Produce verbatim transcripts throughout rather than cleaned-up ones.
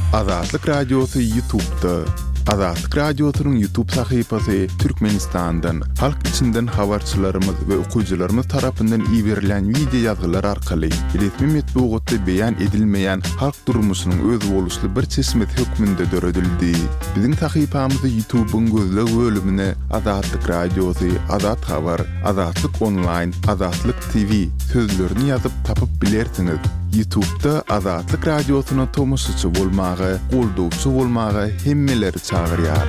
Azatlyk Radiosu YouTube'da. Azatlyk Radiosu'nun YouTube sayfasy Türkmenistan'dan, halk içinden habarçylarymyz we okuyjylarymyz tarapyndan ýiberilen video ýazgylar arkaly resmi metbuatda beýan edilmeýän halk durmuşynyň öz boluşly bir çeşmet hökmünde döredildi. Biziň sayfamyzy YouTube'un gözleg bölümine Azatlyk Radiosu, Azat Habar, Azatlyk Online, Azatlyk T V sözlerini ýazyp tapyp bilersiniz. YouTube'da Azatlyk Radiosu'na tomoşçy bolmagy, goldowçy bolmagy hemmeleri çağırýar.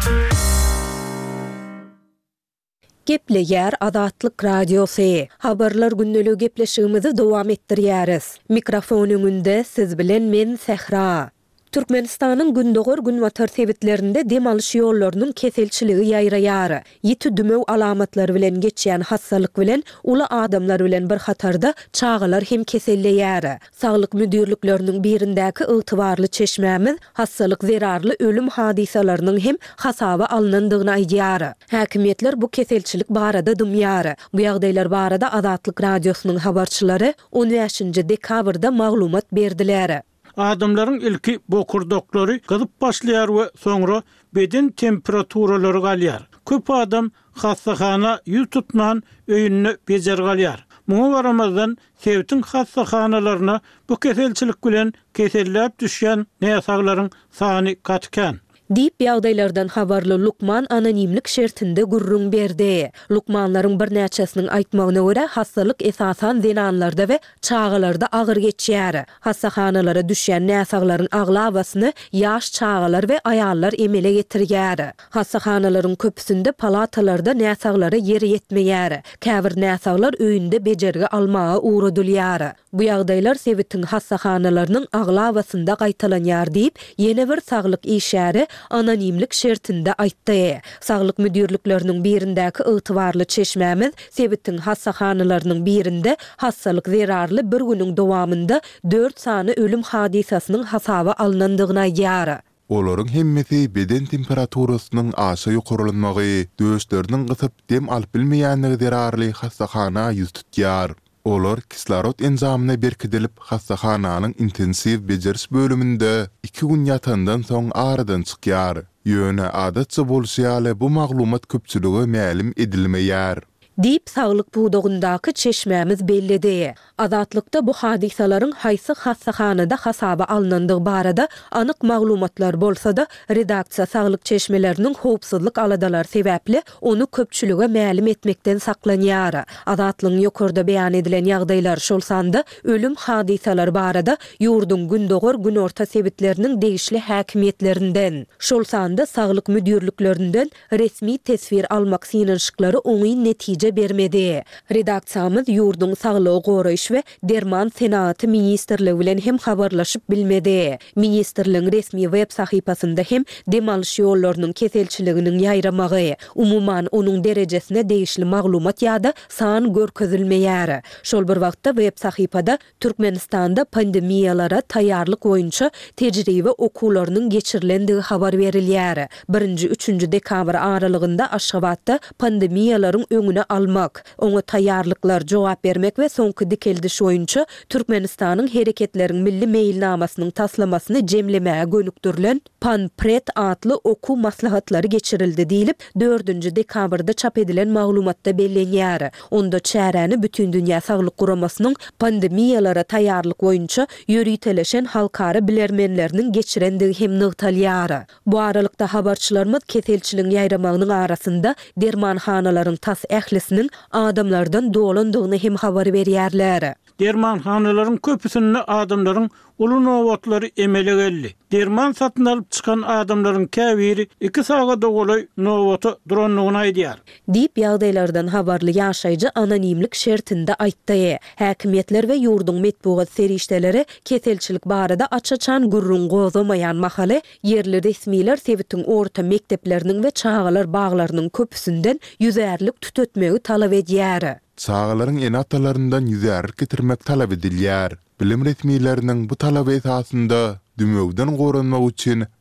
Gepleýär Azatlyk Radiosu. Habarlar günneligi gepleşigimizi dowam etdirýäris. Mikrofon öňünde siz bilen men Sehra. Türkmenistanyň gündogor gün watar sebitlerinde dem alyş ýollarynyň keselçiligi ýaýraýar. Ýeti dümew alamatlary bilen geçýän hassalyk bilen uly adamlar bilen bir hatarda çağalar hem keselleýär. Saglyk müdürlükleriniň birindäki ygtybarly çeşmämiz hassalyk zerarly ölüm hadisalarynyň hem hasaba alynandygyny aýdýar. Häkimetler bu keselçilik barada dymýar. Bu ýagdaýlar barada Azatlyk Radiosunyň habarçylary on beşinji dekabrda maglumat berdiler. Adamların ilki bokurdokları gyzyp başlaýar we soňra beden temperaturalary galýar. Köp adam hassahana ýüz tutman öýünni bejer galýar. Muňa baramazdan sebitiň hassahanalarına bu keselçilik bilen keselläp düşýän näsaglaryň sany gatkan. Diýip ýagdaýlardan habarly Lukman anonimlik şertinde gurrun berdi. Lukmanlaryň bir näçesiniň aýtmagyna görä hassalyk esasan zenanlarda we çağalarda agyr geçýär. Hassahanalara düşýän näsaglaryň aglawasyny ýaş çağalar we aýallar emele getirýär. Hassahanalaryň köpüsinde palatalarda näsaglara ýeri ýetmeýär. Käbir näsaglar öýünde bejerge almaga uğradylýar. Bu ýagdaýlar sebitiň hassahanalarının aglawasynda gaýtalanýar diýip ýene bir saglyk işäri anonimlik şertinde aýtdy. Saglyk müdürlükleriniň birindäki ygtybarly çeşmämiz sebitiň hassahanalarının birinde hassalyk zerarly bir günüň dowamında dört sany ölüm hadisasynyň hasaba alynandygyny aýdýar. Olaryň hemmesi beden temperaturasynyň aşağı ýokarlanmagy, döşleriniň gysyp dem alyp bilmeýänligi zerarly hassahana ýüz tutýar. Olar kislorod enzamyna berkidilip hassahanyň intensiv bejeriş bölüminde iki gün ýatandan soň aradan çykýar. Ýöne adatça bolşýaly bu maglumat köpçüligi mälim edilmeýär. Diýip saglyk buğdagyndaky çeşmämiz bellidi. Azatlykda bu hadisalaryň haýsy hassahanada hasaba alynandygy barada anyk maglumatlar bolsa-da redaksiýa saglyk çeşmeleriniň howpsuzlyk aladalar sebäpli onu köpçülige mälim etmekden saklanýar. Azatlygyň ýokarda beýan edilen ýagdaýlar şol sanda ölüm hadisalary barada ýurdun gündogor gün orta sebitleriniň degişli häkimetlerinden, şol sanda saglyk müdürlüklerinden resmi tesvir almak synanşyklary oňy netije bermedi. Redaksiýamyz ýurdun saglygy goraýyş we derman senaty ministrligi bilen hem habarlaşyp bilmedi. Ministrligiň resmi web sahypasynda hem dem alyş ýollarynyň keselçiliginiň ýaýramagy, umuman onuň derejesine degişli maglumat ýa-da san görkezilmeýär. Şol bir wagtda web sahypada Türkmenistanda pandemiýalara taýýarlyk boýunça tejribe okularynyň geçirilendigi habar berilýär. birinji üçünji dekabr aralygynda Aşgabatda pandemiýalaryň öňüne almak, oňa taýýarlyklar jogap bermek we soňky dikeldiş boýunça Türkmenistanyň hereketleriň milli meýilnamasynyň taslamasyny jemlemäge gönükdirilen Panpret adly oku maslahatlary geçirildi diýilip dördünji dekabrda çap edilen maglumatda bellenýär. Onda çäräni bütün dünýä saglyk guramasynyň pandemiýalara taýýarlyk boýunça ýöriteleşen halkara bilermenleriniň geçirendigi hem nygtalýar. Bu aralykda habarçylarymyz keselçiligiň ýaýramagynyň arasynda dermanhanalaryň tas ählisiniň adamlardan dolandygyny hem habar berýärler. Dermanhanalaryň köpüsinde adamlaryň uly nowatlary emele geldi. Derman satyn alyp çykan adamlaryň käbiri iki saga dogolay nowaty duranlygyny aýdýar. Diýip ýagdaýlardan habarly ýaşaýjy anonimlik şertinde aýtdy. Häkimetler we ýurdun metbuat serişdeleri keselçilik barada açaçan gurrun gozamayan mahaly yerli resmiler sebitiň orta mektepleriniň we çağalar baglarynyň köpüsünden ýüzärlik tütetmegi talap edýär. Çağalaryň enatalaryndan ýüzärlik getirmek talap edilýär. Bilim resmileriniň bu talaby esasynda dümewden goranmak üçin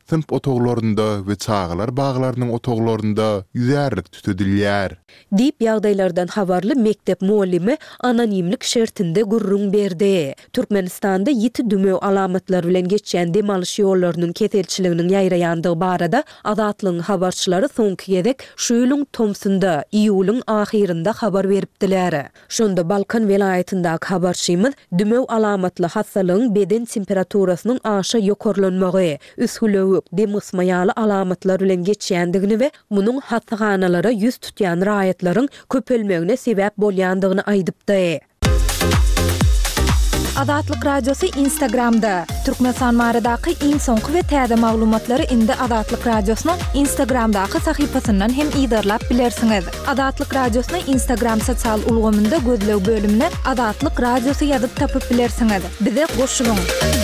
sınıf otoglarında ve çağlar bağlarının otoglarında yüzerlik tütedilýär. Dip ýagdaýlardan habarly mektep muallimi anonimlik şertinde gurrun berdi. Türkmenistanda ýiti dümöw alamatlary bilen geçýän demalyş ýollarynyň ketelçiliginiň ýaýraýandygy barada Azatlygyň habarçylary soňky gezek şu ýylyň Tomsunda iýulyň ahyrynda habar beripdiler. Şonda Balkan welaýatyndaky habarçymyz dümöw alamatly hastalygyň beden temperaturasynyň aşa ýokarlanmagy, üsgülewik, demismaýaly alamatlar bilen geçýändigini we munyň hastahanalara ýüz tutýan raýatlaryň köpelmegine sebäp bolýandygyny aýdypdy. Azatlyk radiosu Instagramda. Türkmenistan maradaky iň soňky we täze maglumatlary indi Azatlyk radiosynyň Instagramdaky sahypasyndan hem ýydarlap bilersiňiz. Azatlyk radiosyny Instagram sosial ulgamynda gözlew bölümine Azatlyk radiosu ýazyp tapyp bilersiňiz. Bize goşulyň.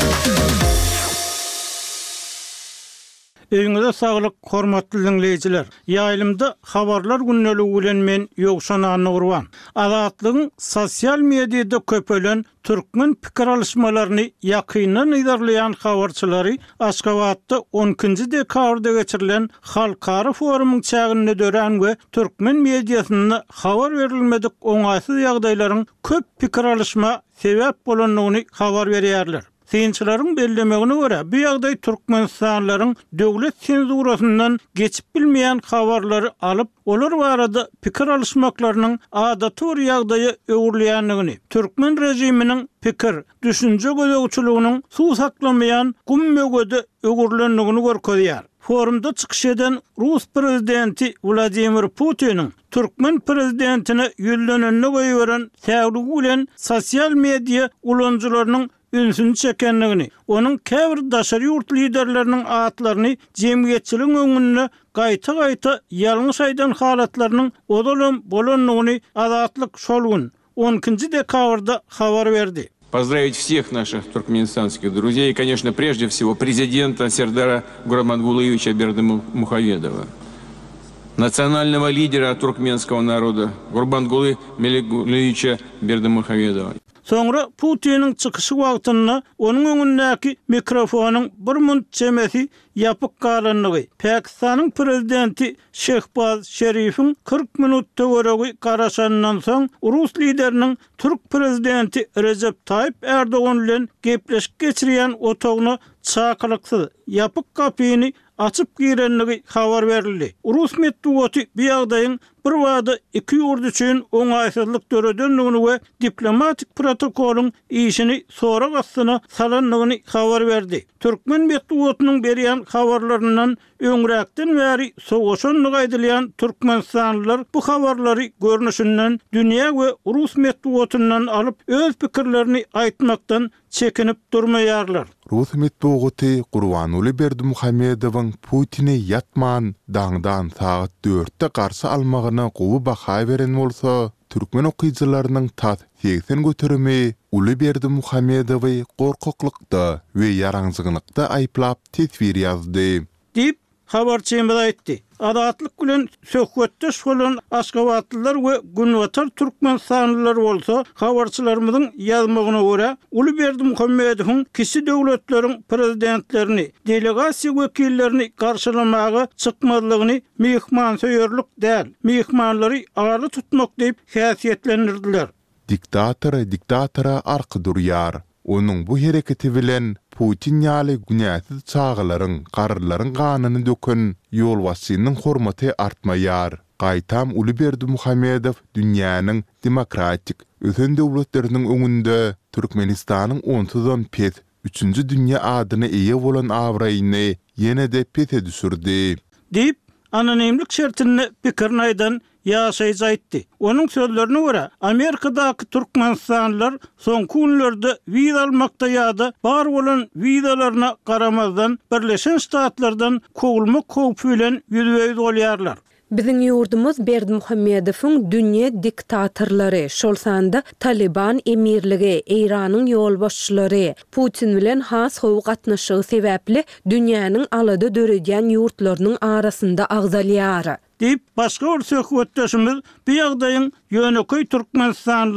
Öňüňizde saglyk, hormatly dinleýijiler. Ýaýlymda habarlar günneligi bilen men ýogşanyny urban. Azatlygyň sosial mediýada köpelen türkmen pikir alışmalaryny ýakynan ýydarlayan habarçylary Aşgabatda on ikinji dekabrda geçirilen halkara forumyň çägine dören we türkmen mediýasyna habar berilmedik oňaýsyz ýagdaýlaryň köp pikir alışma sebäp bolanyny habar berýärler. Synçylaryň bellemegine görä, bu ýagdaý türkmenistanlaryň döwlet senzurasyndan geçip bilmeýän habarlary alyp, olar barada pikir alışmaklarynyň adaty bir ýagdaýy öwürleýändigini, türkmen rejiminiň pikir, düşünje gözegçiliginiň suw saklamaýan gummögede öwürlendigini görkezýär. Forumda çykyş eden Rus prezidenti Vladimir Putin'in Türkmen prezidentine ýüllenenine goýuran täwrigi bilen sosial media ulanjylarynyň ünsünü çekenligini, onun käbir daşary ýurt liderleriniň atlaryny jemgyýetçiligiň öňünde gaýta-gaýta ýalňyş aýdan halatlarynyň odalam bolanlygyny Azatlyk şol gün on ikinji dekabrda habar berdi. Поздравить всех наших туркменистанских друзей и, конечно, прежде всего президента Сердара Гурамангулыевича Бердымухамедова, национального лидера туркменского народа Гурбангулы Меликулевича Бердымухамедова. Sonra Putin'in çıkışı wagtynda onun öňündäki mikrofonyň bir münt çemesi ýapyk galanlygy, Pakistanyň prezidenti Şehbaz Şerifiň kırk minutda göregi garaşandan soň Rus lideriniň Türk prezidenti Recep Tayyip Erdoğan bilen gepleşik geçirýän otagyny çakylyksyz ýapyk kapyny açıp girenligi habar berildi. Rus medeniýeti bu ýagdaýyň bir wada iki ýurt üçin oňaýsyzlyk döredenligini we diplomatik protokoluň işini sonra gastyna salanlygyny habar berdi. Türkmen medeniýetiniň berýän habarlaryndan öňräkden bäri soňuşanlyk aýdylýan türkmenistanlylar bu habarlary görnüşinden dünýä we Rus medeniýetinden alyp öz pikirlerini aýtmakdan çekinip durmaýarlar. Rus medeniýeti Gurbanuly Berdimuhamedowyň Putin'e ýatman daňdan saat dörtde garşy almagyna gowy baha beren bolsa, türkmen okyjylarynyň tat seksen göterimi Uly Berdimuhamedowy gorkaklykda we ýaraňsızlykda aýplap tesbir ýazdy. Dip habarçymyz aýtdy. Azatlyk bilen söhbetdeş bolan Aşgabatlylar we Günwatar türkmenistanlylar bolsa, habarçylarymyzyň ýazmagyna görä, Uly Berdimuhamedowyň kişi döwletleriň prezidentlerini, delegasiýa wekillerini garşylamagy çykmadygyny mehmansoýerlik däl, mehmanlary aly tutmak diýip häsiýetlendirdiler. Diktator diktatora arky durýar. Onun bu hereketi bilen Putin ýaly günäsiz çağlaryň, garrylaryň ganyny dökün ýolbaşçynyň hormaty artmaýar. Gaýtam Uly Berdimuhamedow dünýäniň demokratik ösen döwletleriniň öňünde Türkmenistanyň onsuzdan pes üçünji dünýä adyny eýe bolan awraýyny ýene-de pese düşürdi. Diýip anonimlik şertini pikirini aýdan ýaşaýjy aýtdy. Onuň sözlerine görä, Amerikadaky türkmenistanlylar soňky günlerde wiza almakda ýa-da bar bolan wizalaryna garamazdan Birleşen Ştatlardan kowulmak howpy bilen ýüzbeýiz bolýarlar. Biziň ýurdumyz Berdimuhamedowyň dünýä diktatorlary, şol sanda Taliban emirligi, Iranyň ýolbaşçylary, Putin bilen has howy gatnaşygy sebäpli dünýäniň alada döredýän ýurtlarynyň arasynda agzalýar. Diýip başga bir söhbetdeşimiz bu ýagdaýyň ýöneköy türkmenistanlylara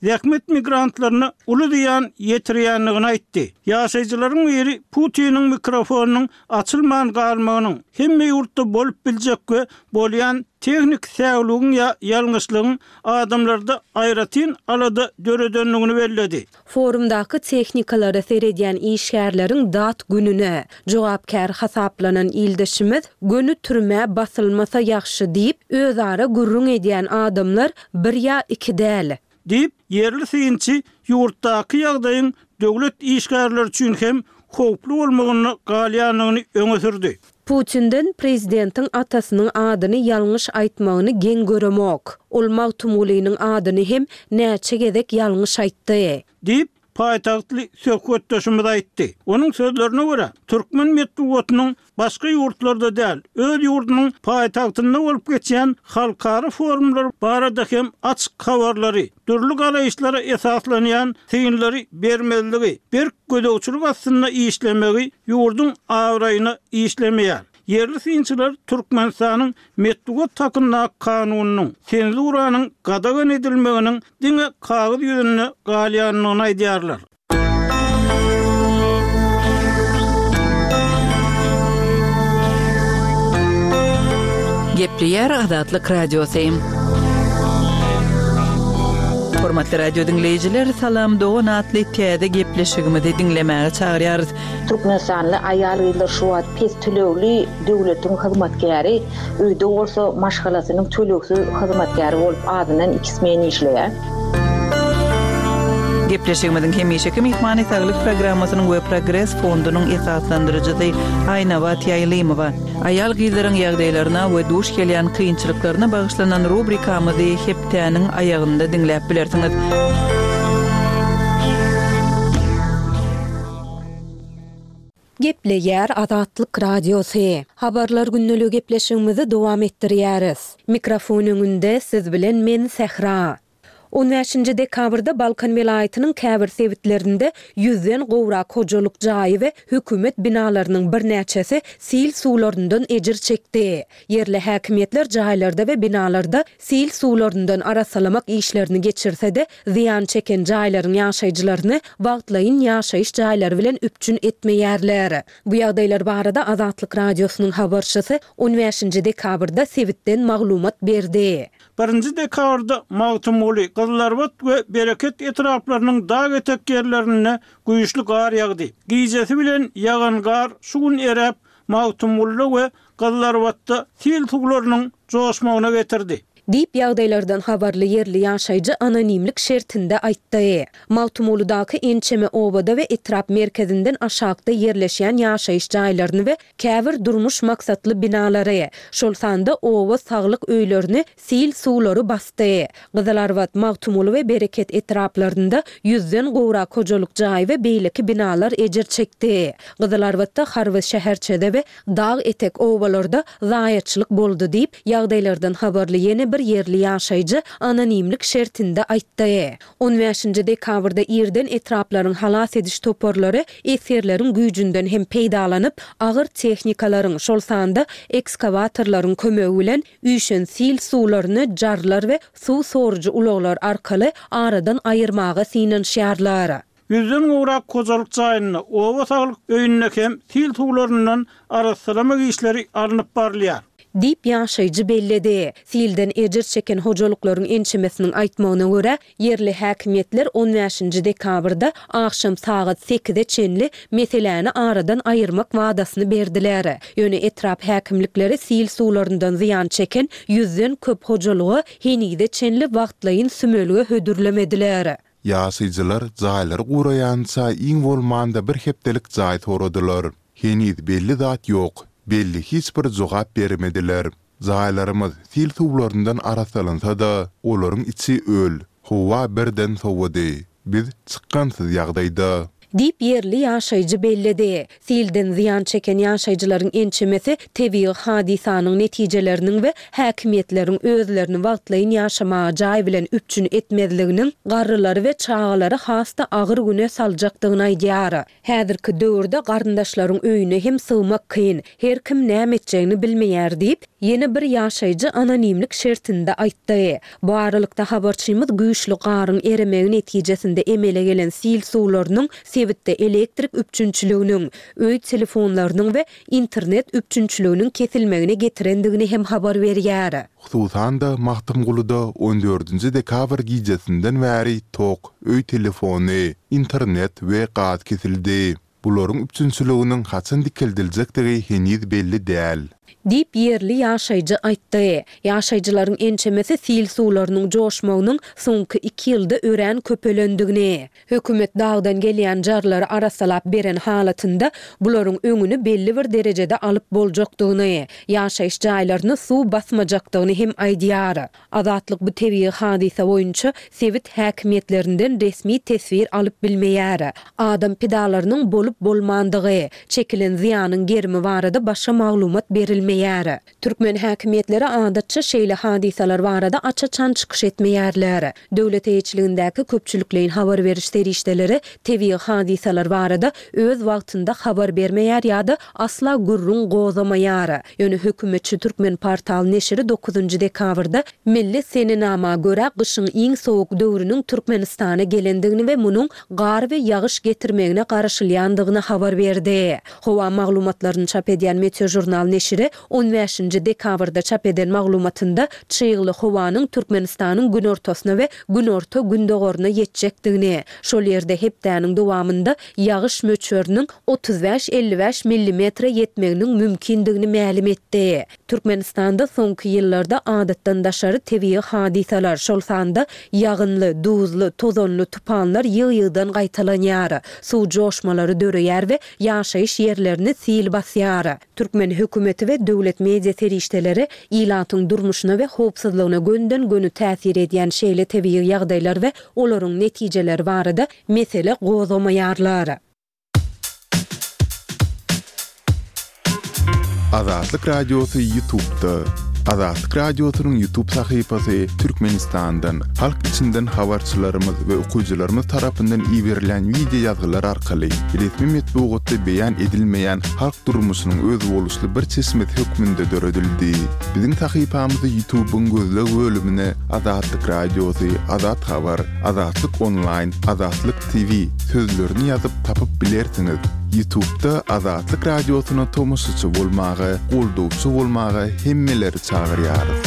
zähmet migrantlaryny uly diýen ýetirýändigini aýtdy. Ýaşaýjylaryň biri Putiniň mikrofonunyň açylman galmagynyň hemme ýurtda bolup biljek we bolýan teknik säwlügiň ýa ýalňyşlygyň adamlarda aýratyn alada döredenligini belledi. Forumdaky teknikalary seredýän işgärleriň dat gününe jogapkär hasaplanan ildeşimiz gönü türme basylmasa ýaxşy diýip özara gurrun edýän adamlar bir ýa iki däl diýip yerli synçy ýurtdaky ýagdaýyň döwlet işgärleri üçin hem howplu bolmagyny galýanyny öňe sürdi. Putin'den prezidentin atasynyň adyny ýalňyş aýtmagyny geň göremok. Ol Magtumulynyň adyny hem näçe gezek ýalňyş aýtdy diýip paýtagtly söhbetdeşimiz aýtdy. Onuň sözlerine görä, türkmen medeniýetiniň başga ýurtlarda däl, öz ýurdunyň paýtagtynda bolup geçen halkara forumlar barada hem açyk habarlary, türlü galaýyşlara esaslanýan teýinleri bermezligi, bir gödöwçülük aslynda işlemegi ýurdun awraýyna işlemeýär. Yerli synçylar Türkmenistanyň medeniýet takynna kanunynyň, senzuranyň gadagan edilmeginiň diňe kagyz ýüzüne galýanyny aýdýarlar. Gepleýär Azatlyk radiosu. Hormatly radio dinleyijiler, salam dogan atly täze gepleşigimizi dinlemäge çagyrýarys. Türkmenistanly aýalgylar şu wagt pes tölegli döwletiň hyzmatkäri, öýde bolsa maşgalasynyň töleksiz hyzmatkäri bolup adyndan ikismeni işleýär. Gepleşigimizin hemişeki mihmany saglyk programmasynyň we progress fondunyň esaslandyrjysy Aýnabat Ýaýlymowa aýal gyzlaryň ýagdaýlaryna we duş gelýän kynçylyklaryna bagyşlanan rubrikamyzy hepdäniň aýagynda dinläp bilersiňiz. Gepleýär Azatlyk radiosu. Habarlar günnüligi gepleşigimizi dowam etdirýäris. Mikrofonyň önünde siz bilen men Sehra. on beşinji dekabrda Balkan welaýatynyň käbir sebitlerinde yüzden gowrak hojalyk jaýy we hökümet binalarynyň bir näçesi sil suwlaryndan ejir çekdi. Yerli häkimetler jaýlarda we binalarda sil suwlaryndan arasalamak işlerini geçirse-de ziýan çeken jaýlaryň ýaşaýjylaryny wagtlaýyn ýaşaýyş jaýlary bilen üpçün etmeýärler. Bu ýagdaýlar barada Azatlyk radiosynyň habarçysy on beşinji dekabrda sebitden maglumat berdi. birinji dekabrda Magtumuly, Gyllarbat we Bereket etraplarynyň dag etek ýerlerine güýçli gar ýagdy. Giýjesi bilen ýagan gar suwun erep Magtumuly we Gyllarbatda sil suwlarynyň joşmagyna getirdi. Dip ýagdaýlardan habarly yerli ýaşaýjy anonimlik şertinde aýtdy. Magtumuludaky ençeme obada we etrap merkezinden aşagda yerleşýän ýaşaýyş jaýlaryny we käbir durmuş maksatly binalary, şol sanda oba saglyk öýlerini sil suwlary basdy. Gyllarbat, Magtumuly we Bereket etraplarynda yüzden gowrak hojalyk jaý we beýleki binalar ejir çekdi. Gyllarbatda Harwy şäherçede we dag etek obalarda zaýatçylyk boldy diýip ýagdaýlardan habarly ýene bir yerli ýaşaýjy anonimlik şertinde aýtdy. on beşinji dekabrda ýerden etraplaryň halas ediş toporlary eserleriň güýjünden hem peýdalanyp agyr tehnikalaryň, şol sanda ekskavatorlaryň kömegi bilen üýşen sil suwlaryny jarlar we suw sorujy ulaglar arkaly aradan aýyrmaga synanýarlar. Yüzden gowrak hojalyk jaýyny oba saglyk öýüne hem sil suwlaryndan arasalamak işleri alınıp barlýar. Dip ýaşaýjy belledi. Silden ejir çeken hojalyklaryň ençemesiniň aýtmagyna görä, yerli häkimetler on beşinji dekabrda akşam saat sekizde çenli meseleni aradan aýyrmak wadasyny berdiler. Ýöne etrap häkimlikleri sil suwlaryndan ziýan çeken yüzden köp hojalygy henide çenli wagtlaýyn sümölüge hödürlemediler. Ýaşaýjylar jaýlary guraýança iň bolmanda bir hepdelik jaý soradylar. Henide belli zat ýok. Belli hiç bir jogap bermediler. Jaýlarymyz sil suwlaryndan arasalynsa-da olaryň içi öl. Howa birden sowady. Biz çykkansyz ýagdaýda. Dip yerli yaşayıcı belledi. Silden ziyan çeken yaşayıcıların ençemesi tebii hadisanyň netijeleriniň we häkimetleriň özlerini wagtlaýyn yaşamağa jaý bilen üpçün etmezliginiň garrylary we çağalary hasta agyr güne saljakdygyny aýdýar. Häzirki döwürde garyndaşlaryň öýüne hem sığmak kyn, her kim näme etjegini bilmeýär diýip yeni bir yaşayıcı anonimlik şertinde aýtdy. Bu aralykda habarçymyz güýçli garyn eremegi netijesinde emele gelen sil suwlarynyň sebitde elektrik üpçünçiliginiň, öý telefonlarynyň we internet üpçünçiliginiň kesilmegine getirendigini hem habar berýär. Hususan da Mahtymgulyda on dördünji dekabr gijesinden bäri tok, öý telefony, internet we gat kesildi. Bularyň üpçünçiliginiň haçan dikildiljekdigi heniz belli däl. Dip yerli yaşayıcı aýtdy. Yaşayıcılaryň ençemesi sil suwlarynyň joşmagynyň soňky iki ýylda ören köpelendigini, hökümet dagdan gelýän jarlary arasalap beren halatynda bularyň öňüni belli bir derejede alyp boljakdygyny, yaşaýyş jaýlaryny suw basmajakdygyny hem aýdýar. Azatlyk bu tebii hadisa boýunça sewit häkimetlerinden resmi tesbir alyp bilmeýär. Adam pedalarynyň bolup bolmandygy, çekilen ziýanyň germi barada başga maglumat berilmeýär. Türkmen häkimetleri adatça şeýle hadisalar barada açaçan çykyş etmeýärler. Döwlet eýçiligindäki köpçüliklerin habar beriş serişdeleri tebii hadisalar barada öz wagtynda habar bermeýär ýa-da asla gurrun gozamaýar. Ýöne hökümetçi Türkmen portal neşri dokuzunji dekabrda Milli Seninama göre gyşyň iň sowuk döwrüniň Türkmenistana gelendigini we munyň gar we ýagyş getirmegine garaşylýandygyny habar berdi. Howa maglumatlaryny çap edýän Meteo jurnal neşri on beşinji dekabrda çap eden maglumatynda çyýgly howanyň Türkmenistanyň gün ortasyna we gün orta gündogoruna ýetjekdigini, şol ýerde hepdäniň dowamında ýagyş möçöriniň otuz beş elli beş millimetre ýetmeginiň mümkindigini ma'lum etdi. Türkmenistanda soňky ýyllarda adatdan daşary tebii hadisalar, şol sanda ýagynly, duzly, tozonly tupanlar ýygy-ýygydan gaýtalanýar, suw joşmalary döreýär we ýaşaýyş ýerlerini sil basýar. Türkmen hökümeti we döwlet media serişdeleri ilatyň durmuşyna we howpsuzlygyna gönden gönü täsir edýän şeýle tebii ýagdaýlar we olaryň netijeleri barada mesele gozamaýarlar. Azatlyk Radiosu YouTube'da. Azatlyk Radiosu'nun YouTube sahypasy Türkmenistandan, halk içinden habarçylarymyz we okuwçylarymyz tarapyndan iýerilen video ýazgylar arkaly resmi metbuatda beýan edilmeýän halk durmuşynyň öz boluşly bir çeşmet hökmünde döredildi. Biziň sahypamyzy YouTube'un gözleg bölümine Azatlyk Radiosu, Azat Habar, Azatlyk Online, Azatlyk T V sözlerini ýazyp tapyp bilersiňiz. YouTube'da Azatlyk Radiosu'na tomoşçy bolmagy, goldowçy bolmagy hemmeleri çağırýarys.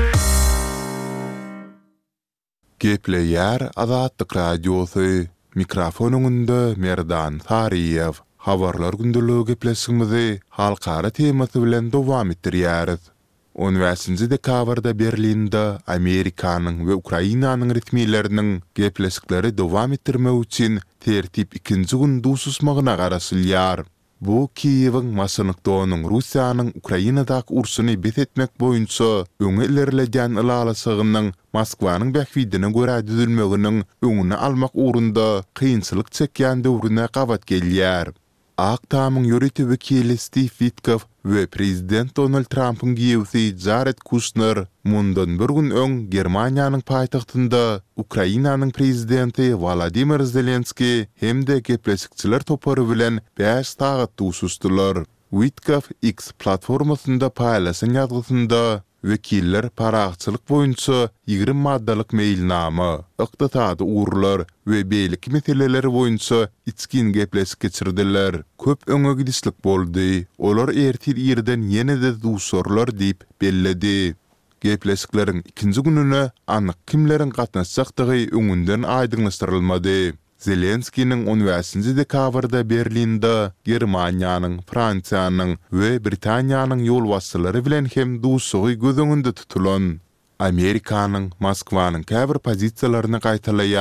Gepleýär Azatlyk Radiosu. Mikrofonunda Merdan Sariýew. Habarlar gündəligi gepleşigimizi halkara temasy bilen dowam etdirýäris. on beşinji dekabrda Berlinde Amerikanyň we Ukrainanyň resmiýetleriniň gepleşikleri dowam etdirmek üçin tertip ikinji gün dususmagyna garaşylýar. Bu Kiýewiň Maşynyk-Downyň Russiýanyň Ukrainadaky urşuny betetmek boýunça öňe ilerledýän ýalysygynyň Moskwanyň bähwidine görä düzülmeginiň öňüne almak ugrunda kynçylyk çekýän döwrüne gabat gelýär. Aktamyň ýönetim wekili Steve Witkow we prezident Donald Trump'ın giýewsi Jared Kushner mundan bir gün öň Germaniýanyň paýtagtynda Ukrainanyň prezidenti Volodymyr Zelenski hemde gepleşikçiler topary bilen beş sagat duşuşdylar. Witkow X platformasynda paýlaşan ýazgysynda wekiller paragçylyk boýunça ýygrimi maddalyk meýilnama, ykdysady urlar we beýlik meseleleri boýunça içkin gepleşik geçirdiler. Köp öňe gidişlik boldy. Olar ertir ýerden ýene-de duşarlar diýip belledi. Gepleşikleriň ikinji gününe anyk kimleriň gatnaşjakdygy öňünden aýdynlaşdyrylmady. Zelenski'nin on beşinji dekabrda Berlinde Germaniýanyň, Fransiýanyň we Britaniýanyň ýol wassylary bilen hem duşugy gözüňünde tutulan. Amerikanyň Moskwanyň käbir pozisiýalaryny gaýtalaýan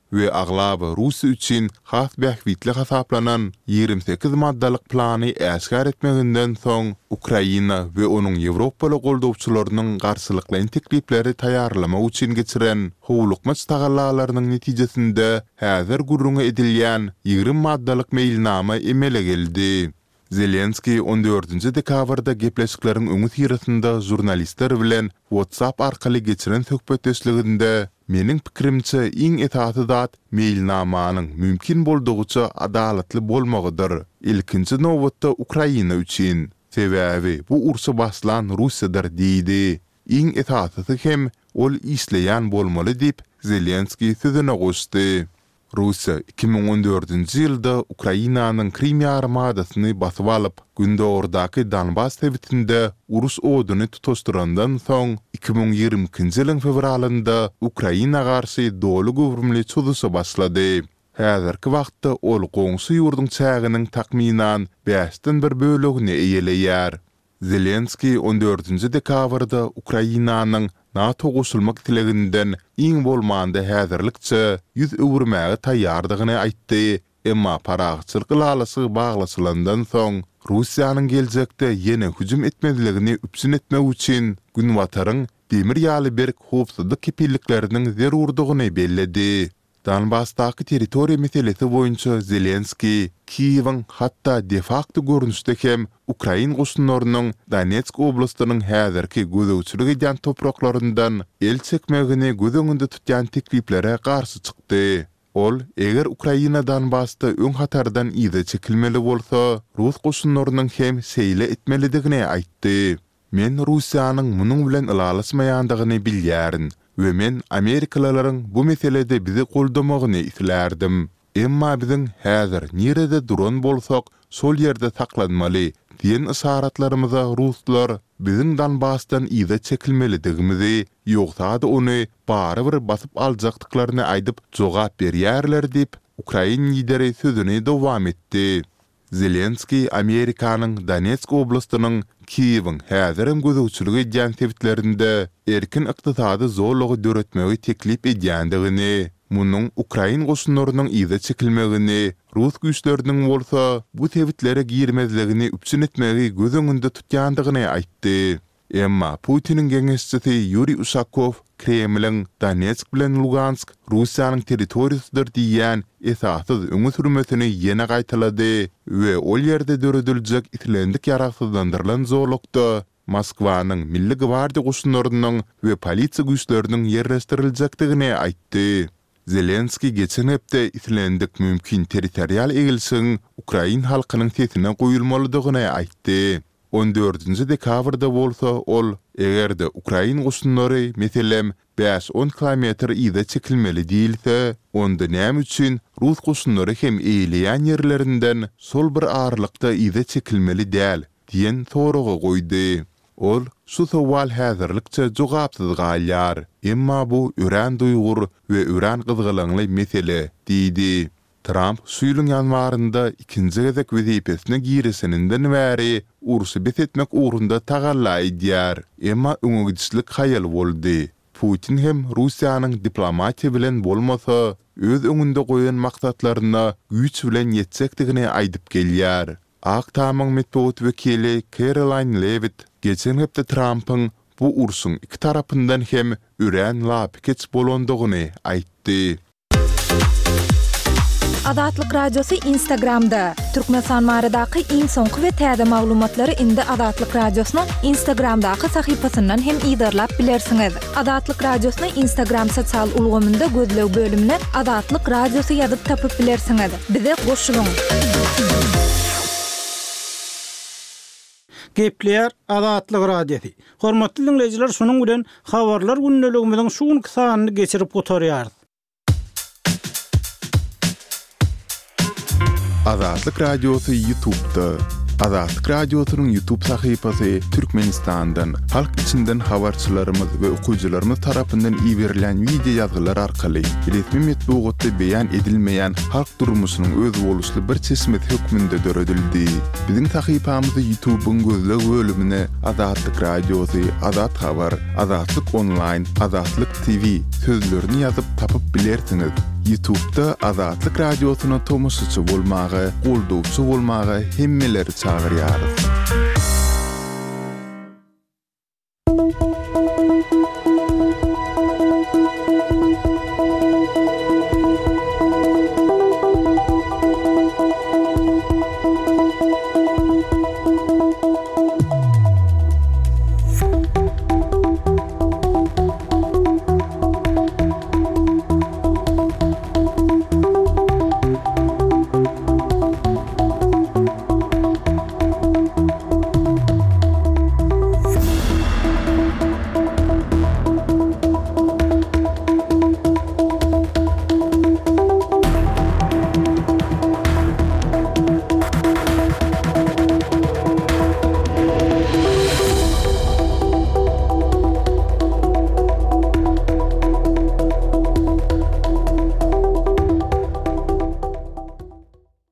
we aglaba Russiýa üçin has bähwitli hasaplanan ýigirmi sekiz maddalyk plany äskär etmeginden soň Ukraina we onuň Ýewropaly goldawçylarynyň garşylyklaryň teklipleri taýýarlamak üçin geçiren howlukmaç tagallalarynyň netijesinde häzir gurrunga edilýän ýigirmi maddalyk meýilnama emele geldi. Zelenski on dördünji dekabrda gepleşiklerin öňü tirasynda jurnalistler bilen WhatsApp arkaly geçiren söhbetdeşliginde meniň pikirimçe iň etaty zat meýilnamanyň mümkin boldugyça adalatly bolmagydyr. Ilkinji nowatda Ukraina üçin. Sebäbi bu ursy baslan Russiýadyr diýdi. Iň etaty hem ol isleýän bolmaly diýip Zelenski sözüne goşdy. Russiýa iki bin on dördünji ýylda Ukrainanyň Krim ýarymadasyny basyp alyp, Gündordaky Donbas tebitinde urus oduny tutuşdurandan soň iki bin ýygrimi ikinji ýylyň fevralynda Ukraina garşy dolu gowrumly çudusy başlady. Häzirki wagtda ol goňsy ýurduň çäginiň takminan beşden bir bölegini eýeleýär. Zelenski on dördünji dekabrda Ukrainanyň NATO goşulmak tileginden iň bolmanda häzirlikçe ýüz öwürmäge taýýardygyny aýtdy. Emma paragçylyk lalasy baglasylandan soň Russiýanyň geljekde ýene hüjüm etmediligini üpsün etmek üçin Günwataryň demir ýaly berk howpsuzlyk kepillikleriniň zerurdygyny belledi. Donbassdaky territoriýa meselesi boýunça Zelenski, Kiýewiň hatda de facto görnüşde hem Ukraina goşunlarynyň Donetsk oblastynyň häzirki gözegçilik edýän topraklaryndan el çekmegini göz öňünde tutýan tekliplere garşy çykdy. Ol, eger Ukraina Donbassda öň hatardan ýyda çekilmeli bolsa, Rus goşunlarynyň hem seýle etmelidigini aýtdy. Men Russiýanyň munyň bilen ylalaşmaýandygyny bilýärin. Ve men Amerikalıların bu meselede bizi goldamagyny islerdim. Emma biziň häzir nerede duran bolsak, sol ýerde saklanmaly diýen isaratlarymyza Ruslar biziň Donbassdan ýyda çekilmelidigimizi, ýogsa da ony bary bir basyp aljakdyklaryny aýdyp jogap berýärler diýip Ukraina lideri sözüni dowam etdi. Zelenski Amerikanyň Donetsk oblastynyň Kiýewiň häzirem gözegçilik edýän tebitlerinde erkin ykdysady zorlugy döretmegi teklip edýändigini, munyň Ukraina goşunlarynyň ýyda çekilmegini, Rus güýçleriniň bolsa bu tebitlere girmezligini üpsün etmegi göz öňünde tutýandygyny aýtdy. Emma Putiniň geňeşçisi Yuri Ushakov Kremliň Donetsk bilen Lugansk Russiýanyň territoriýasydyr diýen esasyz öňe sürmesini ýene gaýtalady we ol ýerde dörediljek itlendik ýaragsyzlandyrylan zorlukda Moskwanyň Milli Gwardiýa goşunlarynyň we polisiýa güýçleriniň ýerleşdiriljekdigini aýtdy. Zelenski geçen hepde itlendik mümkin territorial egilsiň Ukraina halkynyň sesine goýulmalydygyny aýtdy. on dördünji dekabrda bolsa ol egerde Ukraina goşunlary meselem beş on kilometr ýyda çekilmeli diýilse, onda näme üçin Rus goşunlary hem eýleýän ýerlerinden sol bir arlykda ýyda çekilmeli däl diýen soragy goýdy. Ol şu sowal häzirlikçe jogapsyz galýar. Emma bu ören duýgur we ören gyzgylaňly mesele diýdi. Trump suýluň ýanwarynda ikinji gezek wezipesine giresininden bäri urusy betetmek ugrunda tagalla edýär. Emma öňe gidişlik haýal boldy. Putin hem Russiýanyň diplomatiýa bilen bolmasa, öz öňünde goýan maksatlaryna güýç bilen ýetsekdigini aýdyp gelýär. Ak tamam metbut vekili Caroline Levitt geçen hepde Trump'ın bu ursun iki tarapından hem üren lapikeç bolonduğunu aýtdy. Adatlyk Radiosu Instagram'da. Türkmenistan maradaky iň soňky we täze maglumatlary indi Adatlyk Radiosynyň Instagramdaky sahypasyndan hem ýydarlap bilersiňiz. Adatlyk Radiosynyň Instagram sosial ulgamynda gözlew bölümine Adatlyk Radiosu ýazyp tapyp bilersiňiz. Bize goşulyň. Gepler Adatlyk Radiosu. Hormatly dinleýijiler, şonuň bilen habarlar günneligimiziň şuň kysanyny geçirip gotarýar. Adatlyk Radiosu YouTube'da. Adatlyk Radiosu'nun YouTube sahypasy Türkmenistan'dan, halk içinden habarçylarymyz we okuwçylarymyz tarapyndan iýerilen video ýazgylar arkaly resmi metbuatda beýan edilmeýän halk durmuşynyň öz boluşly bir çeşmet hökmünde döredildi. Biziň sahypamyzy YouTube'un gözleg bölümine Adatlyk Radiosu, Adat Habar, Adatlyk Online, Adatlyk T V sözlerini ýazyp tapyp bilersiňiz. YouTube'da Azatlyk Radiosyna tomusçy bolmagy, golduwçy bolmagy hemmeleri çagyrýarys.